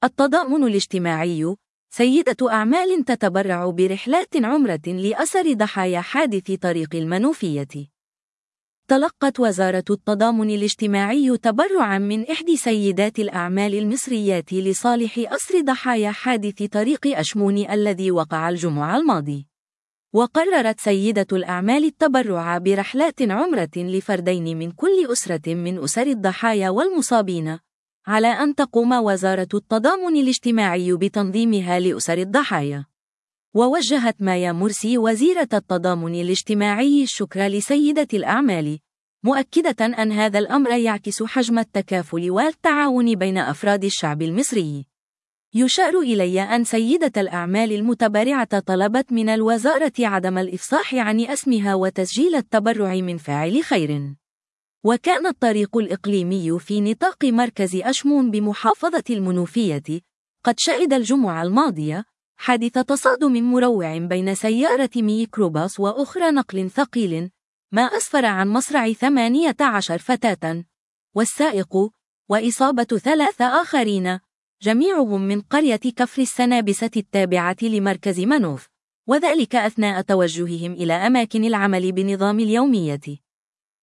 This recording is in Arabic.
التضامن الاجتماعي سيدة أعمال تتبرع برحلات عمرة لأسر ضحايا حادث طريق المنوفية. تلقت وزارة التضامن الاجتماعي تبرعاً من إحدى سيدات الأعمال المصريات لصالح أسر ضحايا حادث طريق أشمون الذي وقع الجمعة الماضي. وقررت سيدة الأعمال التبرع برحلات عمرة لفردين من كل أسرة من أسر الضحايا والمصابين، على أن تقوم وزارة التضامن الاجتماعي بتنظيمها لأسر الضحايا. ووجهت مايا مرسي وزيرة التضامن الاجتماعي الشكر لسيدة الأعمال، مؤكدة أن هذا الأمر يعكس حجم التكافل والتعاون بين أفراد الشعب المصري. يشار إلي أن سيدة الأعمال المتبرعة طلبت من الوزارة عدم الإفصاح عن اسمها وتسجيل التبرع من فاعل خير. وكان الطريق الإقليمي في نطاق مركز أشمون بمحافظة المنوفية قد شهد الجمعة الماضية حادث تصادم مروع بين سيارة ميكروباص وأخرى نقل ثقيل، ما أسفر عن مصرع 18 فتاة والسائق وإصابة 3 آخرين، جميعهم من قرية كفر السنابسة التابعة لمركز منوف، وذلك أثناء توجههم إلى أماكن العمل بنظام اليومية.